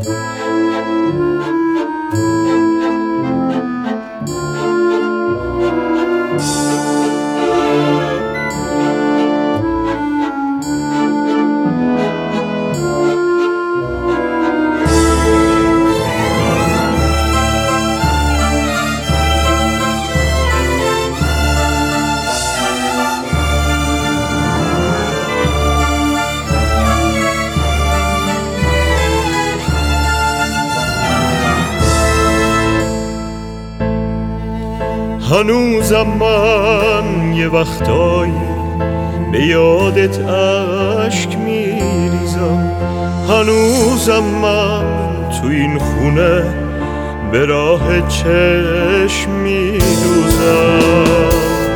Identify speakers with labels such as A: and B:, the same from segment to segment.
A: هنوزم من یه وقتایی به یادت اشک میریزم، هنوزم من تو این خونه به راه چشم میدوزم،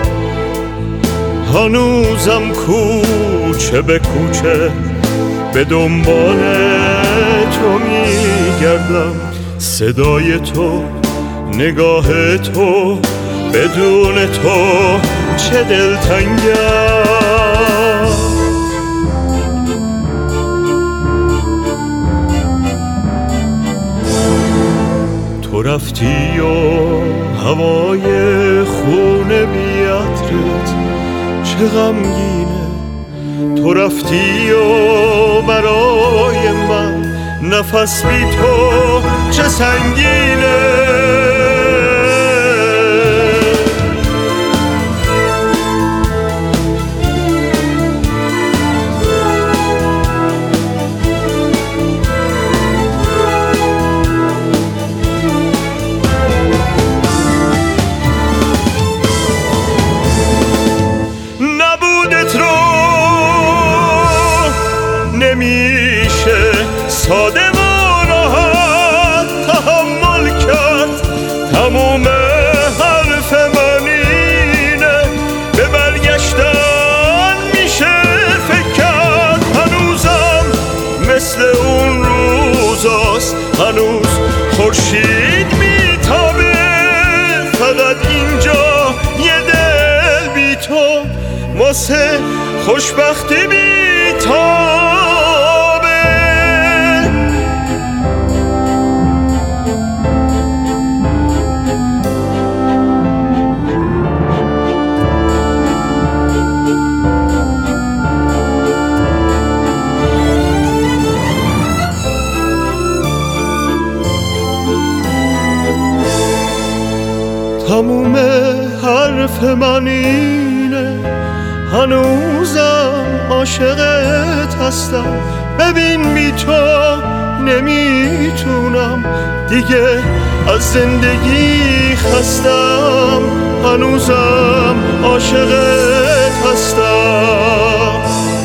A: هنوزم کوچه به کوچه به دنبال تو میگردم، صدای تو، نگاه تو، بدون تو چه دلتنگم. تو رفتی و هوای خونه بی عطرت چه غمگینه، تو رفتی و برای من نفس بی تو چه سنگینه. نمیشه ساده و راحت تحمل کرد، تموم حرف من اینه به برگشتن میشه فکر کرد، هنوزم مثل اون روزاست، هنوز خورشید میتابه، فقط اینجا یه دل بی تو واسه خوشبختی بی‌تابه. تموم حرف من اینه، هنوزم عاشقت هستم، ببین بی تو نمیتونم دیگه از زندگی خستم، هنوزم عاشقت هستم.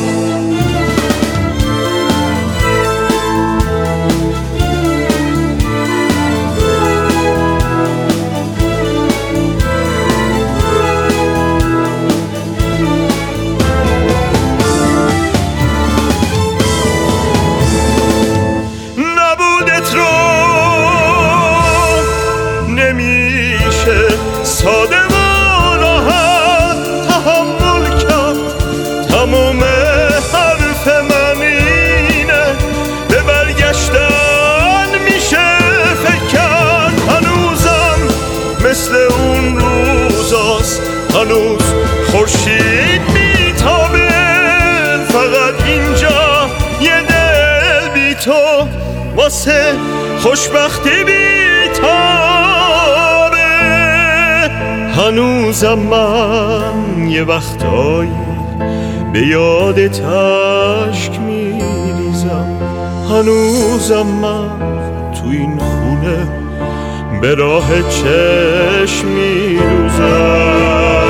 A: نمیشه ساده و راحت تحمل کرد، تموم حرف من اینه به برگشتن میشه فکر کرد، هنوزم مثل اون روزاست، هنوز خورشید میتابه، فقط اینجا یه دل بی تو واسه خوشبختی بی‌تابه. هنوزم من یه وقتایی به یادت اشک میریزم، هنوزم من تو این خونه به راه چشم میدوزم.